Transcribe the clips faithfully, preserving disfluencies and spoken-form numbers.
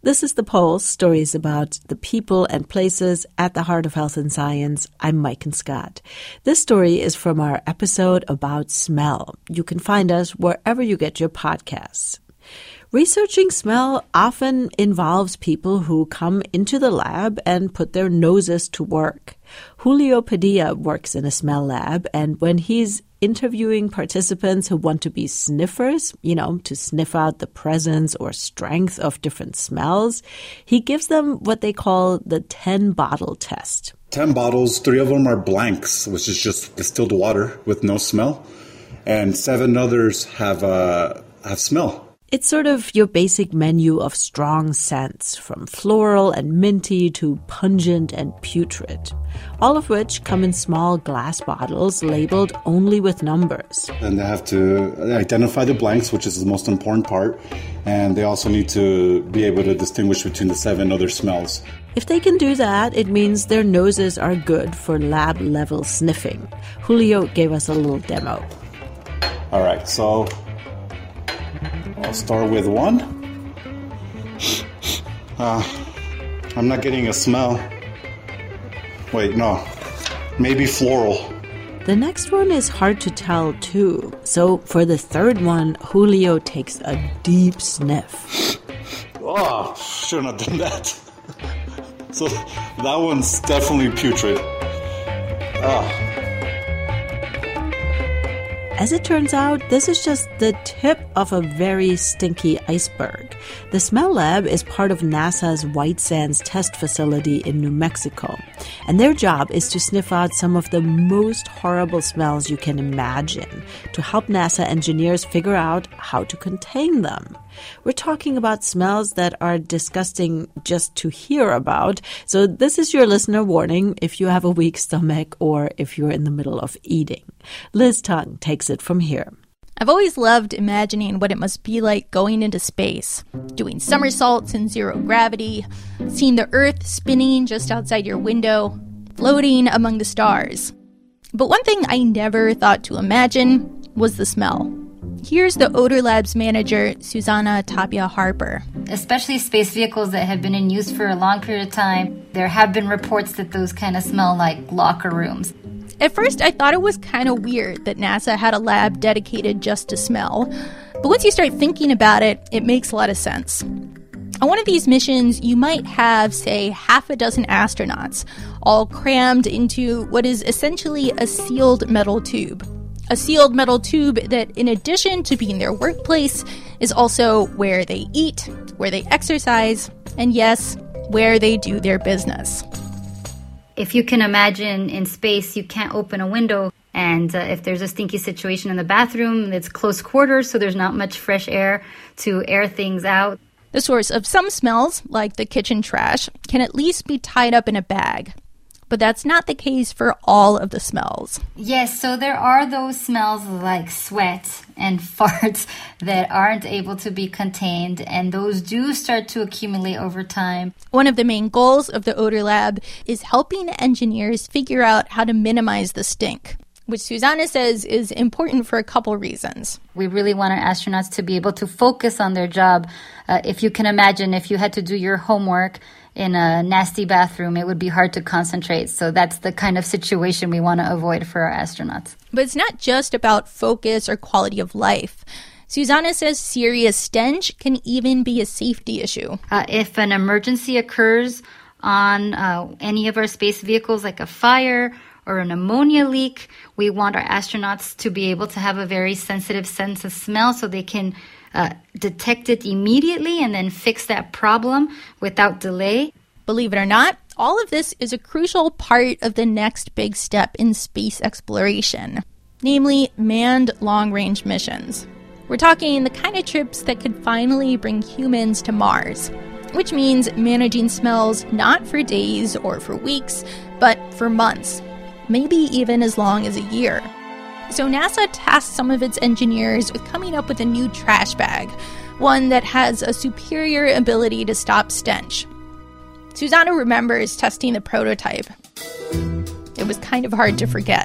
This is The Pulse, stories about the people and places at the heart of health and science. I'm Maiken Scott. This story is from our episode about smell. You can find us wherever you get your podcasts. Researching smell often involves people who come into the lab and put their noses to work. Julio Padilla works in a smell lab, and when he's interviewing participants who want to be sniffers, you know, to sniff out the presence or strength of different smells, he gives them what they call the ten-bottle test. ten bottles, three of them are blanks, which is just distilled water with no smell, and seven others have uh, have smell. It's sort of your basic menu of strong scents, from floral and minty to pungent and putrid, all of which come in small glass bottles labeled only with numbers. And they have to identify the blanks, which is the most important part, and they also need to be able to distinguish between the seven other smells. If they can do that, it means their noses are good for lab-level sniffing. Julio gave us a little demo. All right, so I'll start with one. Uh, I'm not getting a smell. Wait, no. Maybe floral. The next one is hard to tell, too. So for the third one, Julio takes a deep sniff. Oh, shouldn't have done that. So that one's definitely putrid. Ah. As it turns out, this is just the tip of a very stinky iceberg. The Smell Lab is part of NASA's White Sands test facility in New Mexico, and their job is to sniff out some of the most horrible smells you can imagine to help NASA engineers figure out how to contain them. We're talking about smells that are disgusting just to hear about, so this is your listener warning if you have a weak stomach or if you're in the middle of eating. Liz Tung takes it from here. I've always loved imagining what it must be like going into space, doing somersaults in zero gravity, seeing the Earth spinning just outside your window, floating among the stars. But one thing I never thought to imagine was the smell. Here's the Odor Lab's manager, Susanna Tapia Harper. Especially space vehicles that have been in use for a long period of time, there have been reports that those kind of smell like locker rooms. At first, I thought it was kind of weird that NASA had a lab dedicated just to smell. But once you start thinking about it, it makes a lot of sense. On one of these missions, you might have, say, half a dozen astronauts, all crammed into what is essentially a sealed metal tube. A sealed metal tube that, in addition to being their workplace, is also where they eat, where they exercise, and yes, where they do their business. If you can imagine in space, you can't open a window, and uh, if there's a stinky situation in the bathroom, it's close quarters, so there's not much fresh air to air things out. The source of some smells, like the kitchen trash, can at least be tied up in a bag. But that's not the case for all of the smells. Yes, so there are those smells like sweat and farts that aren't able to be contained, and those do start to accumulate over time. One of the main goals of the Odor Lab is helping engineers figure out how to minimize the stink, which Susanna says is important for a couple reasons. We really want our astronauts to be able to focus on their job. Uh, if you can imagine, if you had to do your homework in a nasty bathroom, it would be hard to concentrate. So that's the kind of situation we want to avoid for our astronauts. But it's not just about focus or quality of life. Susanna says serious stench can even be a safety issue. Uh, if an emergency occurs on uh, any of our space vehicles, like a fire or an ammonia leak, we want our astronauts to be able to have a very sensitive sense of smell so they can Uh, detect it immediately and then fix that problem without delay. Believe it or not, all of this is a crucial part of the next big step in space exploration, namely manned long-range missions. We're talking the kind of trips that could finally bring humans to Mars, which means managing smells not for days or for weeks, but for months, maybe even as long as a year. So NASA tasked some of its engineers with coming up with a new trash bag, one that has a superior ability to stop stench. Susanna remembers testing the prototype. It was kind of hard to forget.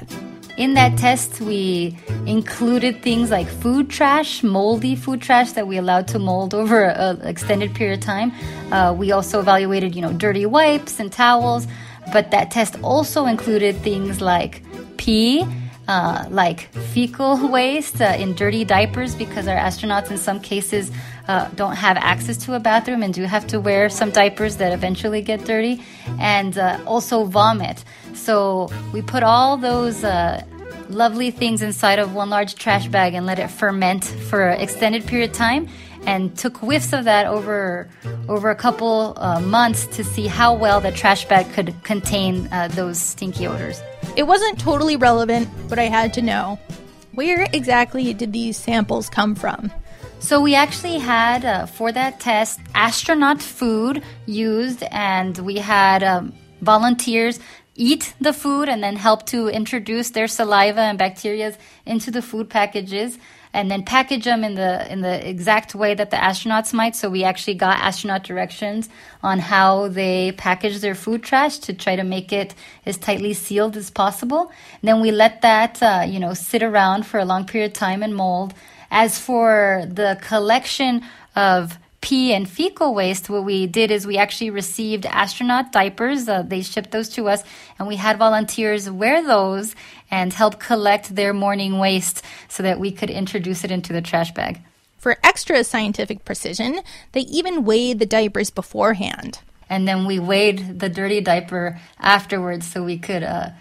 In that test, we included things like food trash, moldy food trash that we allowed to mold over an extended period of time. Uh, we also evaluated, you know, dirty wipes and towels. But that test also included things like pee, uh, like fecal waste uh, in dirty diapers, because our astronauts in some cases uh, don't have access to a bathroom and do have to wear some diapers that eventually get dirty, and uh, also vomit. So we put all those uh, lovely things inside of one large trash bag and let it ferment for an extended period of time, and took whiffs of that over over a couple uh, months to see how well the trash bag could contain uh, those stinky odors. It wasn't totally relevant, but I had to know. Where exactly did these samples come from? So we actually had, uh, for that test, astronaut food used, and we had um, volunteers eat the food and then help to introduce their saliva and bacteria into the food packages, and then package them in the in the exact way that the astronauts might. So we actually got astronaut directions on how they package their food trash to try to make it as tightly sealed as possible. And then we let that uh, you know sit around for a long period of time and mold. As for the collection of pee and fecal waste, what we did is we actually received astronaut diapers. Uh, they shipped those to us, and we had volunteers wear those and help collect their morning waste so that we could introduce it into the trash bag. For extra scientific precision, they even weighed the diapers beforehand. And then we weighed the dirty diaper afterwards so we could uh,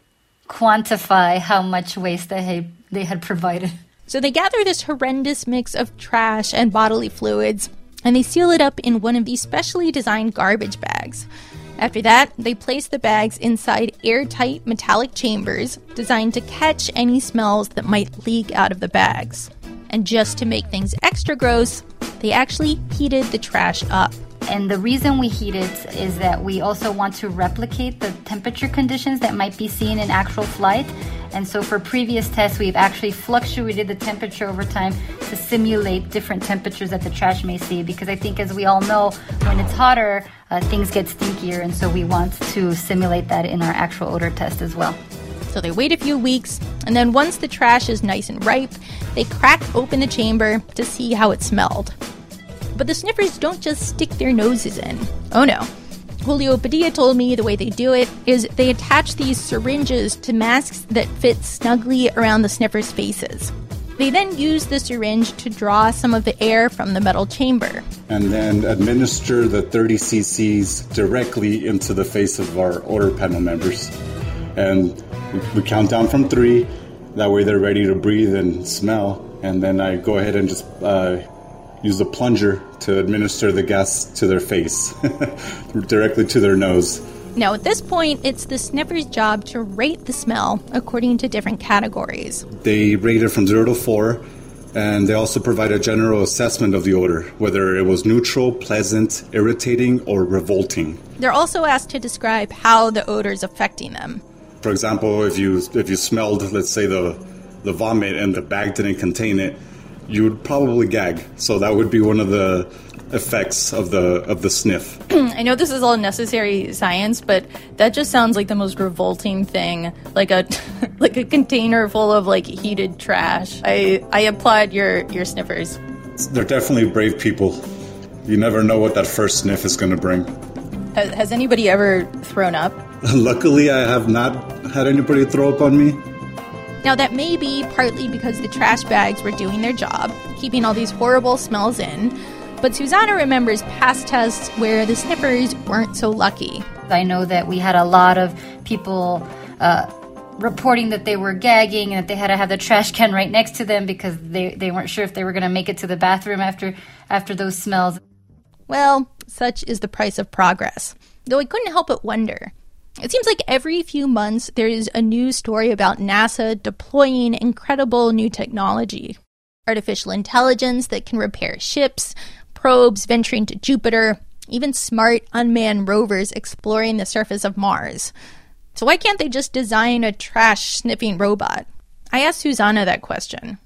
quantify how much waste they had, they had provided. So they gather this horrendous mix of trash and bodily fluids, and they seal it up in one of these specially designed garbage bags. After that, they place the bags inside airtight metallic chambers designed to catch any smells that might leak out of the bags. And just to make things extra gross, they actually heated the trash up. And the reason we heat it is that we also want to replicate the temperature conditions that might be seen in actual flight. And so for previous tests, we've actually fluctuated the temperature over time to simulate different temperatures that the trash may see. Because I think, as we all know, when it's hotter, uh, things get stinkier. And so we want to simulate that in our actual odor test as well. So they wait a few weeks, and then once the trash is nice and ripe, they crack open the chamber to see how it smelled. But the sniffers don't just stick their noses in. Oh no. Julio Padilla told me the way they do it is they attach these syringes to masks that fit snugly around the sniffers' faces. They then use the syringe to draw some of the air from the metal chamber. And then administer the thirty cc's directly into the face of our odor panel members. And we, we count down from three. That way they're ready to breathe and smell. And then I go ahead and just uh, use the plunger to administer the gas to their face, directly to their nose. Now, at this point, it's the sniffer's job to rate the smell according to different categories. They rate it from zero to four, and they also provide a general assessment of the odor, whether it was neutral, pleasant, irritating, or revolting. They're also asked to describe how the odor is affecting them. For example, if you if you smelled, let's say, the, the vomit and the bag didn't contain it, you would probably gag. So that would be one of the effects of the of the sniff. I know this is all necessary science, but that just sounds like the most revolting thing. Like a like a container full of like heated trash. I I applaud your your sniffers. They're definitely brave people. You never know what that first sniff is going to bring. Has, has anybody ever thrown up? Luckily, I have not had anybody throw up on me. Now, that may be partly because the trash bags were doing their job, keeping all these horrible smells in. But Susanna remembers past tests where the sniffers weren't so lucky. I know that we had a lot of people uh, reporting that they were gagging and that they had to have the trash can right next to them because they, they weren't sure if they were going to make it to the bathroom after after those smells. Well, such is the price of progress. Though I couldn't help but wonder. It seems like every few months there is a new story about NASA deploying incredible new technology. Artificial intelligence that can repair ships, probes venturing to Jupiter, even smart unmanned rovers exploring the surface of Mars. So why can't they just design a trash-sniffing robot? I asked Susanna that question.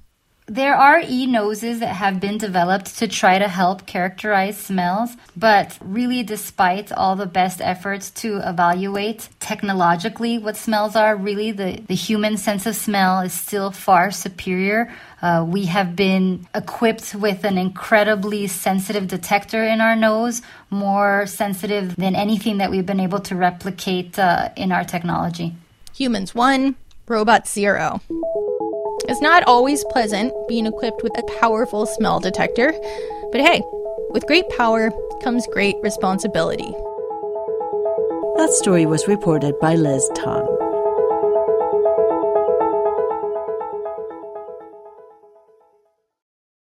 There are e-noses that have been developed to try to help characterize smells, but really despite all the best efforts to evaluate technologically what smells are, really the, the human sense of smell is still far superior. Uh, we have been equipped with an incredibly sensitive detector in our nose, more sensitive than anything that we've been able to replicate uh, in our technology. Humans one, robots zero. It's not always pleasant being equipped with a powerful smell detector, but hey, with great power comes great responsibility. That story was reported by Liz Tong.